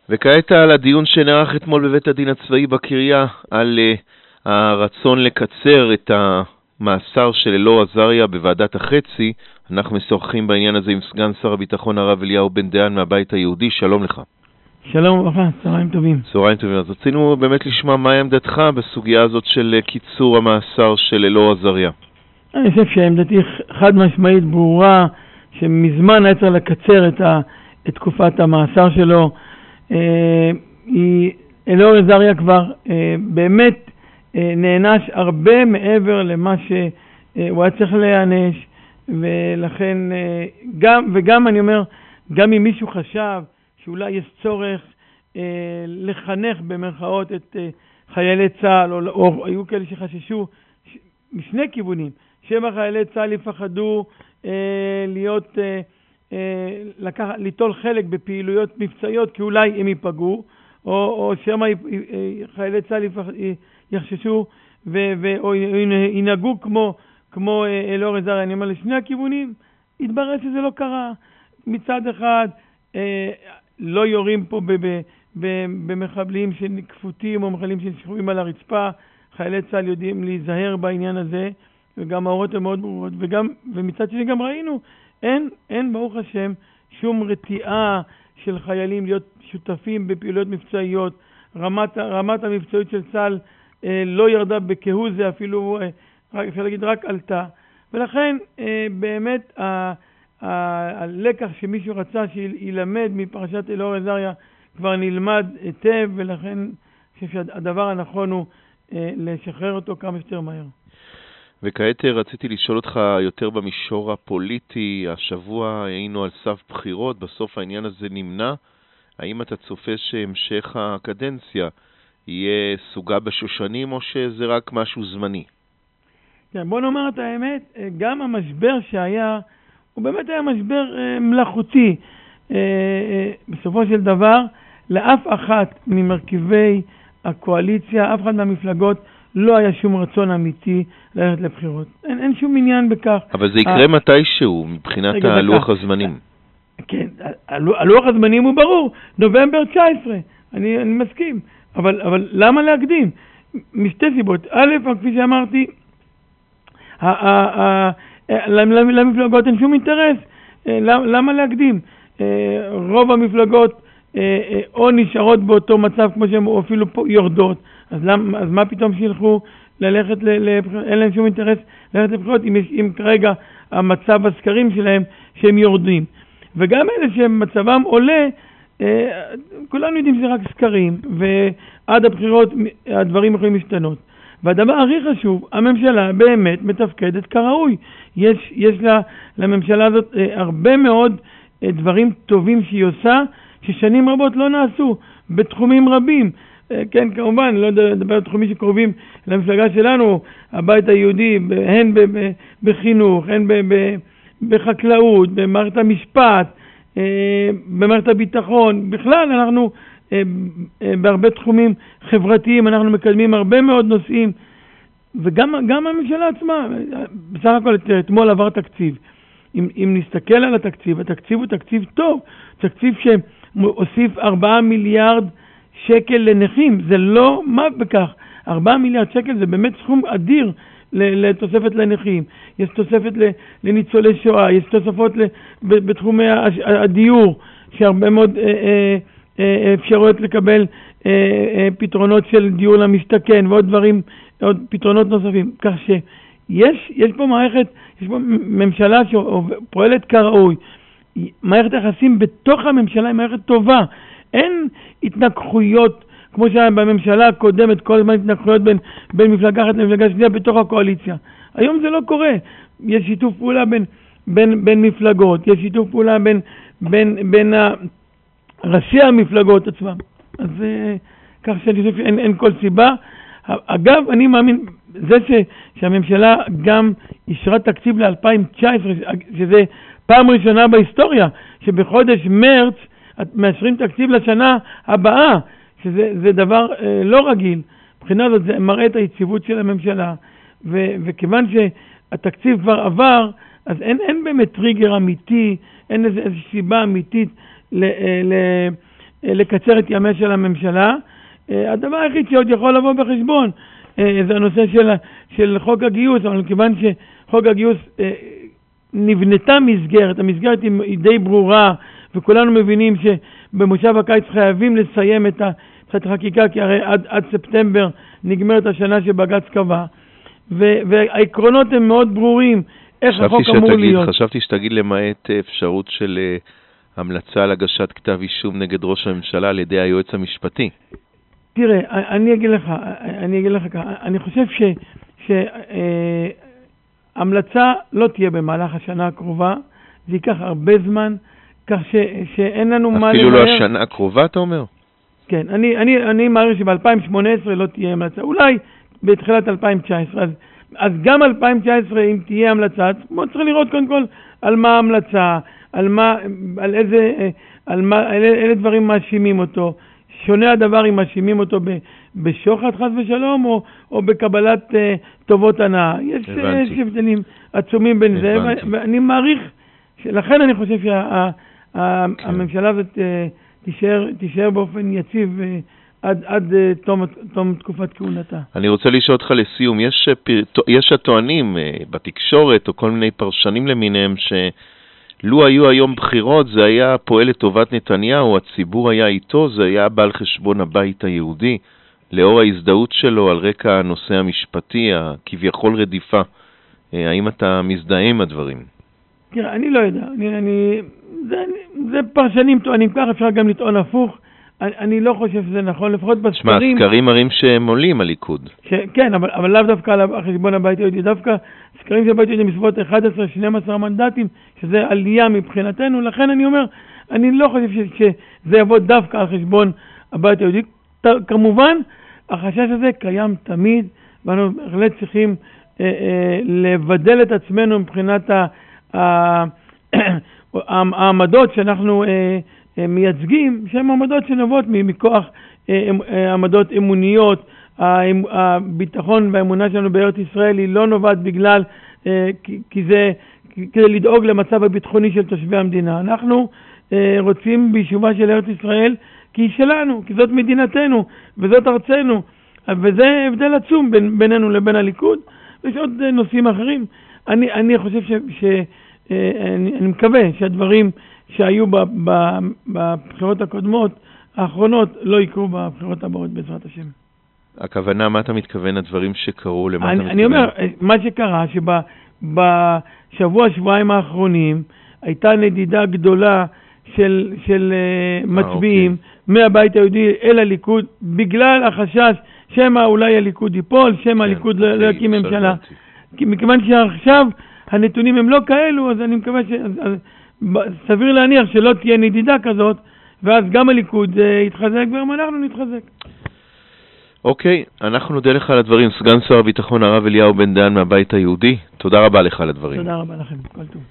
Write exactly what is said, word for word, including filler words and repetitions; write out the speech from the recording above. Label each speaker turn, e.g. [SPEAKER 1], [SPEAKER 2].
[SPEAKER 1] וכעת על הדיון שנערך אתמול בבית הדין הצבאי בקריה על uh, הרצון לקצר את המאסר של אלאור עזריה בוועדת החצי. אנחנו משוחחים בעניין הזה עם סגן שר הביטחון הרב אליהו בן דיין מהבית היהודי. שלום לך.
[SPEAKER 2] שלום וברכה, צהריים טובים.
[SPEAKER 1] צהריים טובים. אז רצינו באמת לשמוע מה עמדתך בסוגיה הזאת של קיצור המאסר של אלאור עזריה.
[SPEAKER 2] אני חושב שעמדתי חד משמעית ברורה, שמזמן היה צריך לקצר את, ה, את תקופת המאסר שלו. אה, אלאור עזריה כבר אה, באמת אה, נענש הרבה מעבר למה שהוא היה צריך להיענש, ולכן אה, גם, וגם אני אומר, גם אם מישהו חשב שאולי יש צורך אה, לחנך במרכאות את אה, חיילי צה"ל, או, או היו כאלה שחששו ש, משני כיוונים, שבע חיילי צה"ל יפחדו אה, להיות, אה, אה, לקח, ליטול חלק בפעילויות מבצעיות כי אולי הם ייפגעו, או, או שמה חיילי צה"ל יפח, יחששו ו, ו, או ינהגו כמו, כמו אה, אלאור עזריה. אני אומר לשני הכיוונים, התברר שזה לא קרה. מצד אחד, אה, לא יורים פה ב, ב, ב, במחבלים שכפותים או מחבלים ששכבים על הרצפה. חיילי צה"ל יודעים להיזהר בעניין הזה, וגם ההוראות הן מאוד ברורות, וגם, ומצד שני גם ראינו, אין, אין ברוך השם שום רתיעה של חיילים להיות שותפים בפעילויות מבצעיות. רמת, רמת המבצעיות של צה"ל אה, לא ירדה בכהוא זה, אפילו, אה, רק, אפשר להגיד, רק עלתה. ולכן אה, באמת ה, ה, הלקח שמישהו רצה שילמד מפרשת אלאור עזריה כבר נלמד היטב, ולכן אני חושב שהדבר הנכון הוא אה, לשחרר אותו כמה שיותר מהר.
[SPEAKER 1] וכעת רציתי לשאול אותך יותר במישור הפוליטי. השבוע היינו על סף בחירות, בסוף העניין הזה נמנע. האם אתה צופה שהמשך הקדנציה יהיה סוגה בשושנים, או שזה רק משהו זמני?
[SPEAKER 2] כן, בוא נאמר את האמת, גם המשבר שהיה, הוא באמת היה משבר מלאכותי. בסופו של דבר, לאף אחת ממרכיבי הקואליציה, אף אחד מהמפלגות, לא היה שום רצון אמיתי ללכת לבחירות. אין, אין שום עניין בכך.
[SPEAKER 1] אבל זה יקרה מתישהו, מבחינת הלוח הזמנים.
[SPEAKER 2] כן, הלוח הזמנים הוא ברור, נובמבר תשע עשרה, אני, אני מסכים. אבל, אבל למה להקדים? משתי סיבות. א', כפי שאמרתי, למפלגות אין שום אינטרס. למה להקדים? רוב המפלגות או נשארות באותו מצב כמו שהן, או אפילו פה יורדות. אז, למה, אז מה פתאום שילכו ללכת לבחירות? אין להם שום אינטרס ללכת לבחירות אם, אם כרגע המצב הסקרים שלהם שהם יורדים. וגם אלה שמצבם עולה, אה, כולנו יודעים שזה רק סקרים, ועד הבחירות הדברים יכולים להשתנות. והדבר הכי חשוב, הממשלה באמת מתפקדת כראוי. יש, יש לה, לממשלה הזאת אה, הרבה מאוד אה, דברים טובים שהיא עושה, ששנים רבות לא נעשו, בתחומים רבים. כן, כמובן, לא לדבר על תחומים שקרובים למפלגה שלנו, הבית היהודי, הן בחינוך, הן בחקלאות, במערכת המשפט, במערכת הביטחון. בכלל, אנחנו בהרבה תחומים חברתיים, אנחנו מקדמים הרבה מאוד נושאים, וגם גם הממשלה עצמה, בסך הכל אתמול עבר תקציב. אם, אם נסתכל על התקציב, התקציב הוא תקציב טוב, תקציב שהוסיף ארבעה מיליארד שקל לנכים. זה לא מה בכך, ארבעה מיליארד שקל זה באמת סכום אדיר לתוספת לנכים. יש תוספת לניצולי שואה, יש תוספות בתחומי הדיור, שהרבה מאוד אפשרויות לקבל פתרונות של דיור למשתכן ועוד דברים, עוד פתרונות נוספים. כך שיש יש פה מערכת, יש פה ממשלה שפועלת כראוי. מערכת יחסים בתוך הממשלה היא מערכת טובה. אין התנגחויות כמו שהיה בממשלה הקודמת, כל הזמן התנגחויות בין, בין מפלגה אחת למפלגה שנייה בתוך הקואליציה. היום זה לא קורה. יש שיתוף פעולה בין, בין, בין מפלגות, יש שיתוף פעולה בין, בין, בין ראשי המפלגות עצמם. אז כך שאני חושב שאין אין כל סיבה. אגב, אני מאמין, זה ש, שהממשלה גם אישרה תקציב ל-אלפיים תשע עשרה, שזה פעם ראשונה בהיסטוריה, שבחודש מרץ מאשרים תקציב לשנה הבאה, שזה זה דבר אה, לא רגיל. מבחינה זאת זה מראה את היציבות של הממשלה, ו, וכיוון שהתקציב כבר עבר, אז אין, אין באמת טריגר אמיתי, אין איזו, איזו סיבה אמיתית ל, ל, לקצר את ימיה של הממשלה. הדבר היחיד שעוד יכול לבוא בחשבון זה הנושא של, של חוק הגיוס, אבל כיוון שחוק הגיוס נבנתה מסגרת, המסגרת היא די ברורה, וכולנו מבינים שבמושב הקיץ חייבים לסיים את החקיקה, כי הרי עד, עד ספטמבר נגמרת השנה שבג"ץ קבע, והעקרונות הם מאוד ברורים, איך החוק אמור להיות.
[SPEAKER 1] חשבתי שתגיד למעט אפשרות של המלצה על הגשת כתב אישום נגד ראש הממשלה על ידי היועץ המשפטי.
[SPEAKER 2] תראה, אני אגיד לך, אני אגיד לך ככה, אני חושב ש... ש המלצה לא תהיה במהלך השנה הקרובה, זה ייקח הרבה זמן, כך ש, שאין לנו מה
[SPEAKER 1] אפילו לא השנה הקרובה, אתה אומר?
[SPEAKER 2] כן, אני, אני, אני מעריך שב-אלפיים שמונה עשרה לא תהיה המלצה, אולי בתחילת אלפיים תשע עשרה, אז, אז גם אלפיים תשע עשרה אם תהיה המלצה, בוא צריך לראות קודם כל על מה ההמלצה, על מה, על איזה, על מה, על איזה דברים מאשימים אותו, שונה הדבר אם מאשימים אותו ב, בשוחד חס ושלום, או, או בקבלת uh, טובות הנאה. יש הבדלים עצומים בין זה, ו- ואני מעריך, לכן אני חושב שהממשלה הזאת uh, תישאר, תישאר באופן יציב uh, עד, עד uh, תום, תום תקופת כהונתה.
[SPEAKER 1] אני רוצה לשאול אותך לסיום, יש, יש הטוענים uh, בתקשורת, או כל מיני פרשנים למיניהם, ש... לו היו היום בחירות, זה היה פועל לטובת נתניהו, הציבור היה איתו, זה היה בא על חשבון הבית היהודי, לאור ההזדהות שלו על רקע הנושא המשפטי, כביכול רדיפה. האם אתה מזדהה עם הדברים?
[SPEAKER 2] תראה, אני לא יודע. אני, אני, זה, זה פרשנים טוענים כך, אפשר גם לטעון הפוך. אני, אני לא חושב שזה נכון, לפחות בסקרים...
[SPEAKER 1] שמה, סקרים מראים שהם עולים הליכוד.
[SPEAKER 2] ש, כן, אבל, אבל לאו דווקא על חשבון הבית היהודי, דווקא סקרים של הבית היהודי מסביבות אחד עשר שנים עשר מנדטים, שזה עלייה מבחינתנו, לכן אני אומר, אני לא חושב ש, שזה יבוא דווקא על חשבון הבית היהודי. ת, כמובן, החשש הזה קיים תמיד, ואנו בהחלט צריכים אה, אה, לבדל את עצמנו מבחינת ה, ה, העמדות שאנחנו אה, אה, מייצגים, שהן עמדות שנובעות מכוח אה, אה, עמדות אמוניות. הביטחון והאמונה שלנו בארץ ישראל היא לא נובעת בגלל, אה, כי, כי זה, כדי לדאוג למצב הביטחוני של תושבי המדינה. אנחנו אה, רוצים ביישובה של ארץ ישראל, כי היא שלנו, כי זאת מדינתנו, וזאת ארצנו, וזה הבדל עצום בין, בינינו לבין הליכוד, ויש עוד נושאים אחרים. אני, אני חושב ש, ש, אני, אני מקווה שהדברים שהיו ב, ב, בבחירות הקודמות, האחרונות, לא יקרו בבחירות הבאות בעזרת השם.
[SPEAKER 1] הכוונה, מה אתה מתכוון, הדברים שקרו, למה
[SPEAKER 2] אני,
[SPEAKER 1] אתה מתכוון?
[SPEAKER 2] אני אומר, מה שקרה, שבשבוע, שבועיים האחרונים, הייתה נדידה גדולה של, של uh, מצביעים 아, אוקיי. מהבית היהודי אל הליכוד, בגלל החשש שמה אולי הליכוד ייפול, שמה כן, הליכוד אוקיי, לא יקים ממשלה. כי, מכיוון שעכשיו הנתונים הם לא כאלו, אז אני מקווה ש... אז, סביר להניח שלא תהיה נדידה כזאת, ואז גם הליכוד uh, יתחזק, וגם אנחנו נתחזק.
[SPEAKER 1] אוקיי, אנחנו נודה לך על הדברים. סגן שר הביטחון הרב אליהו בן דהן מהבית היהודי, תודה רבה לך על הדברים.
[SPEAKER 2] תודה רבה לכם, כל טוב.